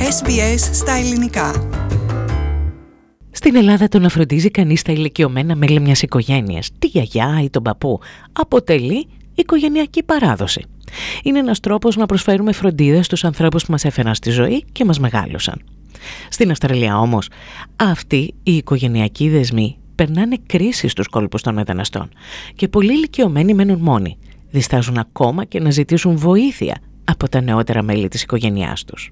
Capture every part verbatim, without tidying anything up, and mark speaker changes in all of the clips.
Speaker 1: Ες Μπι Ες στα ελληνικά.
Speaker 2: Στην Ελλάδα το να φροντίζει κανείς τα ηλικιωμένα μέλη μιας οικογένειας, τη γιαγιά ή τον παππού, αποτελεί οικογενειακή παράδοση. Είναι ένας τρόπος να προσφέρουμε φροντίδα στους ανθρώπους που μας έφεραν στη ζωή και μας μεγάλωσαν. Στην Αυστραλία όμως, αυτοί οι οικογενειακοί δεσμοί περνάνε κρίση στους κόλπους των μεταναστών και πολλοί ηλικιωμένοι μένουν μόνοι. Διστάζουν ακόμα και να ζητήσουν βοήθεια από τα νεότερα μέλη της οικογένειάς τους.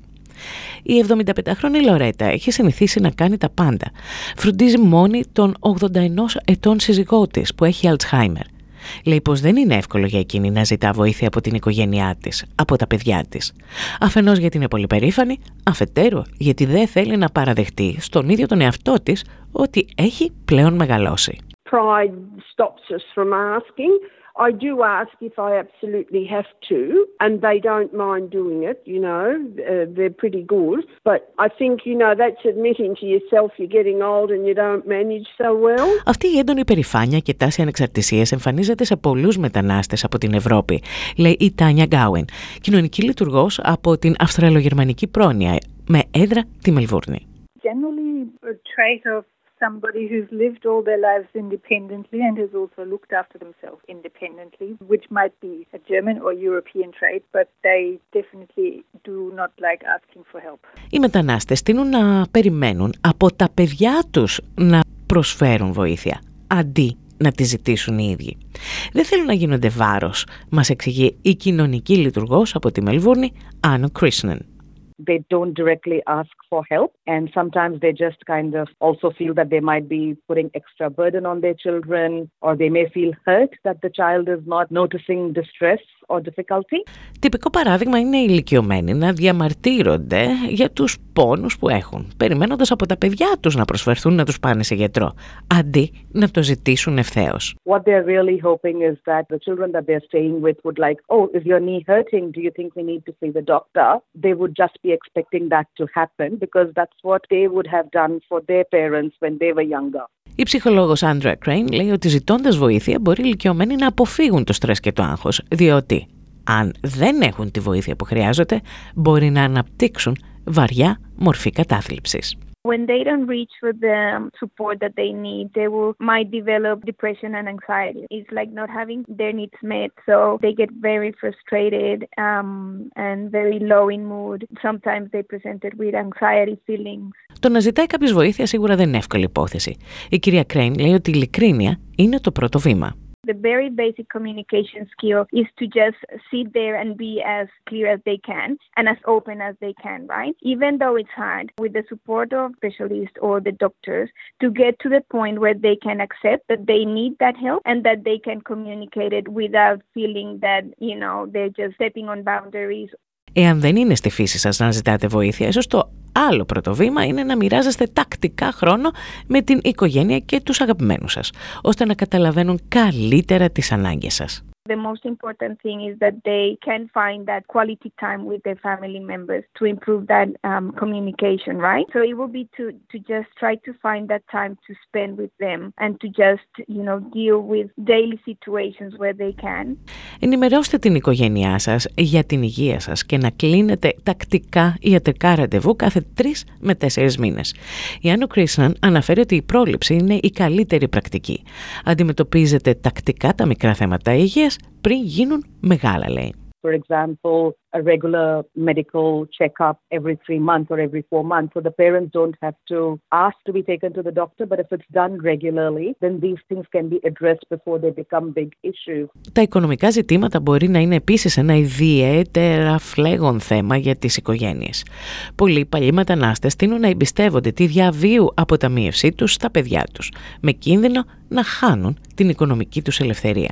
Speaker 2: Η εβδομηνταπεντάχρονη Λορέτα έχει συνηθίσει να κάνει τα πάντα. Φροντίζει μόνη τον ογδόντα ενός ετών σύζυγό της που έχει Αλτσχάιμερ. Λέει πως δεν είναι εύκολο για εκείνη να ζητά βοήθεια από την οικογένειά της, από τα παιδιά της. Αφενός γιατί είναι πολύ περήφανη, αφετέρου γιατί δεν θέλει να παραδεχτεί στον ίδιο τον εαυτό της ότι έχει πλέον μεγαλώσει.
Speaker 3: Pride stops us from asking. I do ask if I absolutely have to, and they don't mind doing it, you know, uh, they're pretty good. But I think, you know, that's admitting to yourself you're getting old and you don't manage so well.
Speaker 2: Αυτή η έντονη περηφάνεια και τάση ανεξαρτησίας εμφανίζεται σε πολλούς μετανάστες από την Ευρώπη, λέει η Τάνια Γκάουιν, κοινωνική λειτουργός από την Αυστραλογερμανική πρόνοια, με έδρα τη Μελβούρνη.
Speaker 4: Generally a trait of somebody who's lived all their lives independently and has also looked after themselves independently, which might be a German or European trait, but they definitely do not like asking for help.
Speaker 2: Οι μετανάστες τείνουν να περιμένουν από τα παιδιά τους να προσφέρουν βοήθεια, αντί να τη ζητήσουν οι ίδιοι. Δεν θέλουν να γίνονται βάρος, μας εξηγεί η κοινωνική λειτουργός από τη Μελβούρνη, Άνω Κρίσνεν.
Speaker 5: They don't directly ask for help, and sometimes they just kind of also feel that they might be putting extra burden on their children, or they may feel hurt that the child is not noticing distress or difficulty.
Speaker 2: Τυπικό παράδειγμα είναι οι ηλικιωμένοι να διαμαρτύρονται για τους πόνους που έχουν, περιμένοντας από τα παιδιά τους να προσφερθούν να τους πάνε σε γιατρό, αντί να το ζητήσουν ευθέως.
Speaker 5: What they're really hoping is that the children that they're staying with would like, oh, is your knee hurting? Do you think we need to see the doctor? They would just be expecting that to happen because that's what they would have done for their parents when they were younger.
Speaker 2: Η ψυχολόγος Άντρεα Κρέιν λέει ότι ζητώντας βοήθεια μπορεί οι ηλικιωμένοι να αποφύγουν το στρες και το άγχος, διότι αν δεν έχουν τη βοήθεια που χρειάζονται, μπορεί να αναπτύξουν βαριά μορφή κατάθλιψης.
Speaker 6: When they don't reach for the support that they need, they will might develop depression and anxiety. It's like not having their needs met, so they get very frustrated um, and very low in mood. Sometimes they presented with anxiety feelings.
Speaker 2: Το να ζητάει κάποιος βοήθεια σίγουρα δεν είναι εύκολη υπόθεση. Η κυρία Κρέιν λέει ότι η ειλικρίνεια είναι το πρώτο βήμα.
Speaker 6: The very basic communication skill is to just sit there and be as clear as they can and as open as they can, right? Even though it's hard, with the support of specialists or the doctors, to get to the point where they can accept that they need that help and that they can communicate it without feeling that, you know, they're just stepping on boundaries.
Speaker 2: Εάν δεν είναι στη φύση σας να ζητάτε βοήθεια, ίσως το άλλο πρώτο βήμα είναι να μοιράζεστε τακτικά χρόνο με την οικογένεια και τους αγαπημένους σας, ώστε να καταλαβαίνουν καλύτερα τις ανάγκες σας.
Speaker 6: The most important thing is that they can find that quality time with their family members to improve that um, communication, right? So it will be to, to just try to find that time to spend with them and to just, you know, deal with daily situations where they can.
Speaker 2: Ενημερώστε την οικογένειά σας για την υγεία σας και να κλείνετε τακτικά ιατρικά ραντεβού κάθε τρεις με τέσσερις μήνες. Η Άνω Κρίσναν αναφέρει ότι η πρόληψη είναι η καλύτερη πρακτική. Αντιμετωπίζετε τακτικά τα μικρά θέματα υγείας πριν γίνουν μεγάλα, λέει.
Speaker 5: For example, a regular medical checkup every three months or every four months, so the parents don't have to ask to be taken to the doctor, but if it's done regularly, then these things can be addressed before they become big issues.
Speaker 2: Τα οικονομικά ζητήματα μπορεί να είναι επίσης ένα ιδιαίτερα φλέγον θέμα για τις οικογένειες. Πολλοί παλιοί μετανάστες τείνουν να εμπιστεύονται τη διαβίου αποταμίευσή τους στα παιδιά τους, με κίνδυνο να χάνουν την οικονομική τους ελευθερία.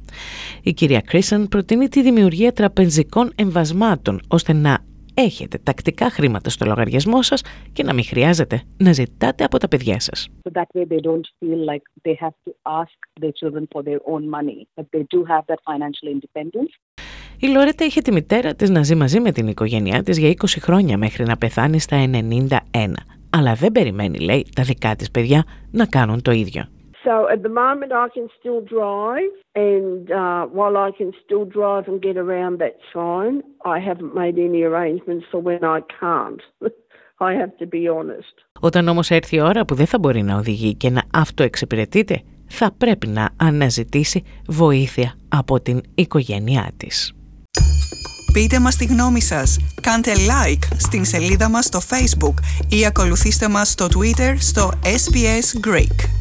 Speaker 2: Η κυρία Κρίσεν προτείνει τη δημιουργία τραπεζικών εμβασμάτων, ώστε να έχετε τακτικά χρήματα στο λογαριασμό σας και να μην χρειάζεται να ζητάτε από τα παιδιά σας.
Speaker 5: So that way they don't feel like they have to ask their children for their own money, but they do have that financial independence.
Speaker 2: Η Λορέτα είχε τη μητέρα της να ζει μαζί με την οικογένειά της για είκοσι χρόνια μέχρι να πεθάνει στα ενενήντα ένα. Αλλά δεν περιμένει, λέει, τα δικά της παιδιά να κάνουν το ίδιο.
Speaker 3: So at the moment I can still drive, and uh, while I can still drive and get around, that's fine. I haven't made any arrangements for when I can't. I have to be honest.
Speaker 2: Όταν όμως έρθει η ώρα που δεν θα μπορεί να οδηγεί και να αυτοεξυπηρετείται, θα πρέπει να αναζητήσει βοήθεια από την οικογένειά της.
Speaker 1: Πείτε μας τη γνώμη σας, κάντε like στην σελίδα μας στο Facebook ή ακολουθήστε μας στο Twitter στο ες μπι ες Greek.